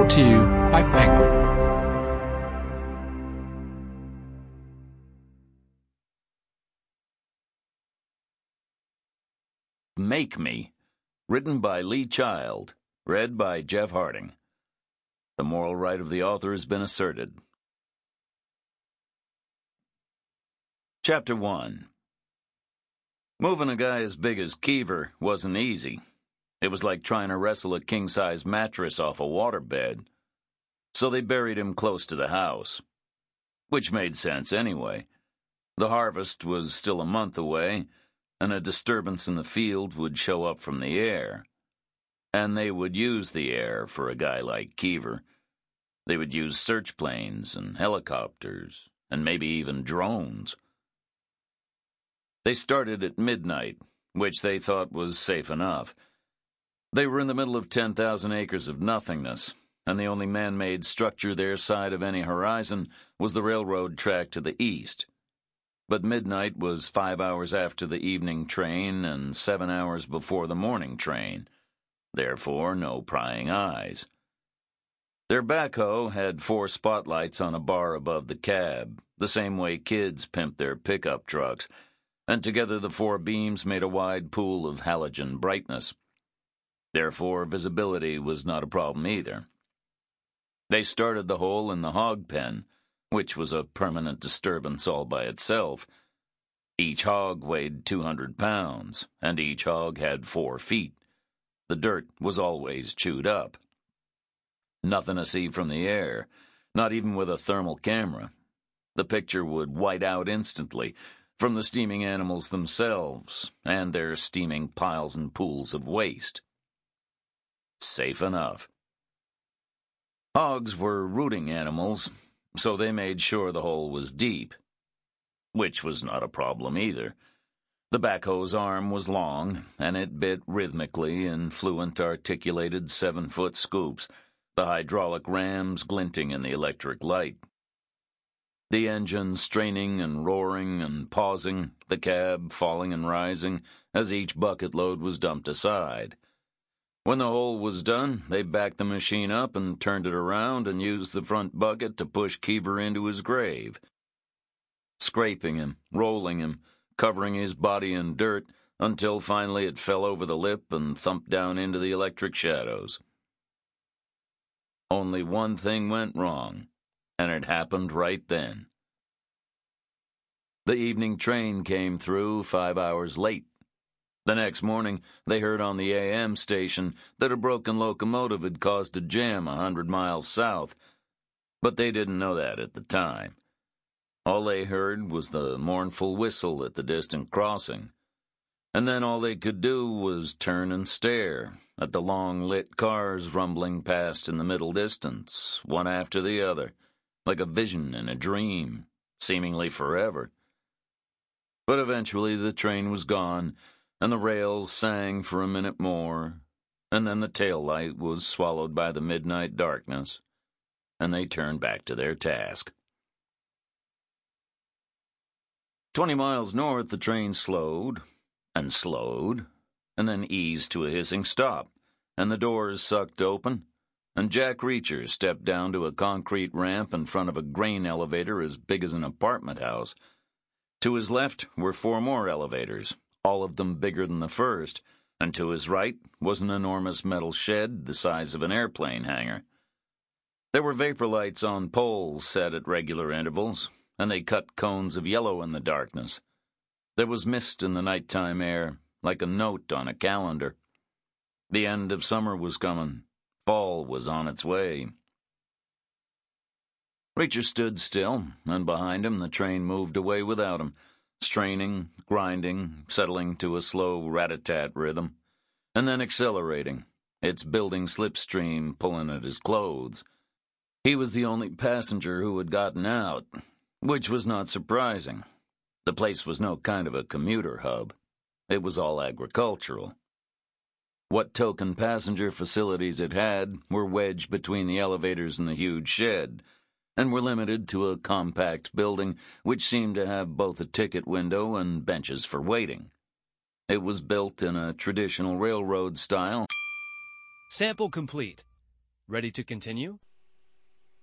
brought to you by Penguin. Make Me, written by Lee Child, read by Jeff Harding. The moral right of the author has been asserted. Chapter 1. Moving a guy as big as Keever wasn't easy. It was like trying to wrestle a king-size mattress off a waterbed. So they buried him close to the house. Which made sense anyway. The harvest was still a month away, and a disturbance in the field would show up from the air. And they would use the air for a guy like Keever. They would use search planes and helicopters, and maybe even drones. They started at midnight, which they thought was safe enough. They were in the middle of 10,000 acres of nothingness, and the only man-made structure their side of any horizon was the railroad track to the east. But midnight was 5 hours after the evening train and 7 hours before the morning train. Therefore, no prying eyes. Their backhoe had 4 spotlights on a bar above the cab, the same way kids pimp their pickup trucks, and together the 4 beams made a wide pool of halogen brightness. Therefore, visibility was not a problem either. They started the hole in the hog pen, which was a permanent disturbance all by itself. Each hog weighed 200 pounds, and each hog had 4 feet. The dirt was always chewed up. Nothing to see from the air, not even with a thermal camera. The picture would white out instantly from the steaming animals themselves and their steaming piles and pools of waste. Safe enough. Hogs were rooting animals, so they made sure the hole was deep, which was not a problem either. The backhoe's arm was long, and it bit rhythmically in fluent, articulated 7-foot scoops, the hydraulic rams glinting in the electric light. The engine straining and roaring and pausing, the cab falling and rising as each bucket load was dumped aside. When the hole was done, they backed the machine up and turned it around and used the front bucket to push Keever into his grave, scraping him, rolling him, covering his body in dirt until finally it fell over the lip and thumped down into the electric shadows. Only one thing went wrong, and it happened right then. The evening train came through 5 hours late. The next morning, they heard on the AM station that a broken locomotive had caused a jam 100 miles south, but they didn't know that at the time. All they heard was the mournful whistle at the distant crossing, and then all they could do was turn and stare at the long-lit cars rumbling past in the middle distance, one after the other, like a vision in a dream, seemingly forever. But eventually the train was gone, and the rails sang for a minute more, and then the tail light was swallowed by the midnight darkness, and they turned back to their task. 20 miles north, the train slowed, and then eased to a hissing stop, and the doors sucked open, and Jack Reacher stepped down to a concrete ramp in front of a grain elevator as big as an apartment house. To his left were 4 more elevators, all of them bigger than the first, and to his right was an enormous metal shed the size of an airplane hangar. There were vapor lights on poles set at regular intervals, and they cut cones of yellow in the darkness. There was mist in the nighttime air, like a note on a calendar. The end of summer was coming. Fall was on its way. Reacher stood still, and behind him the train moved away without him, straining, grinding, settling to a slow rat-a-tat rhythm, and then accelerating, its building slipstream pulling at his clothes. He was the only passenger who had gotten out, which was not surprising. The place was no kind of a commuter hub. It was all agricultural. What token passenger facilities it had were wedged between the elevators and the huge shed, and were limited to a compact building which seemed to have both a ticket window and benches for waiting. It was built in a traditional railroad style. Sample complete. Ready to continue?